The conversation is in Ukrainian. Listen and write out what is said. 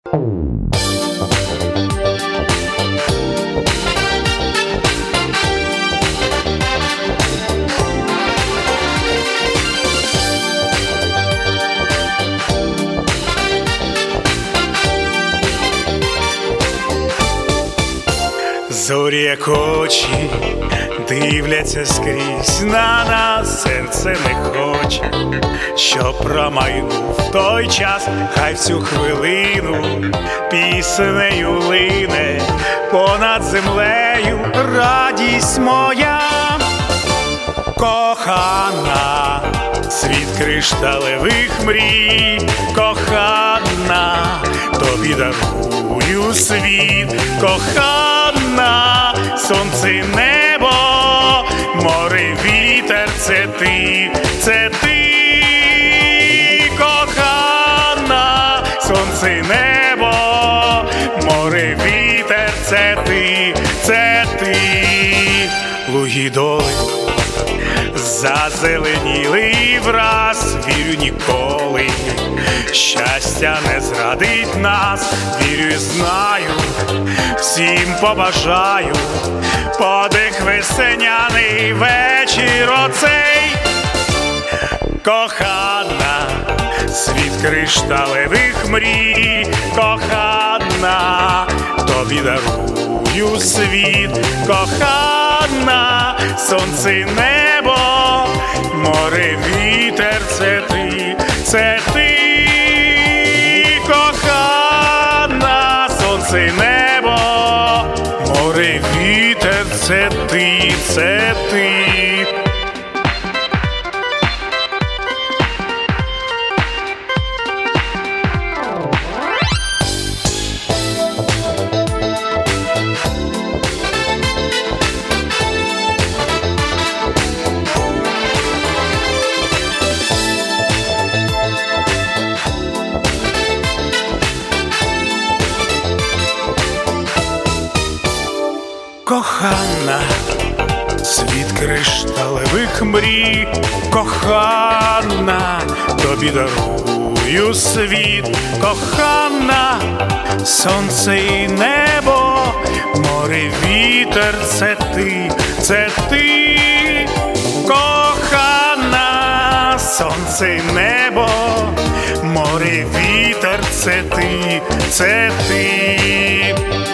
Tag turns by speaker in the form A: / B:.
A: Зорі, як очі, дивляться скрізь на нас, серце не хоче, щоб промайнув той час, хай всю хвилину піснею лине понад землею радість моя. Кохана, світ кришталевих мрій, кохана, тобі дарую світ, кохана, сонце й небо, море, вітер, це ти, кохана, сонце й небо, море, вітер, це ти, луги доли зазеленіли і враз, вірю, ніколи щастя не зрадить нас, вірю і знаю, всім побажаю подих весняний вечір оцей. Кохана, світ кришталевих мрій, кохана, тобі дарую світ, кохана, сонце й небо, море, вітер, це ти, кохана, сонце й небо, море, вітер, це ти. Кохана, світ кришталевих мрій, кохана, тобі дарую світ, кохана, сонце і небо, море, вітер, це ти, кохана, сонце і небо, море, вітер, це ти.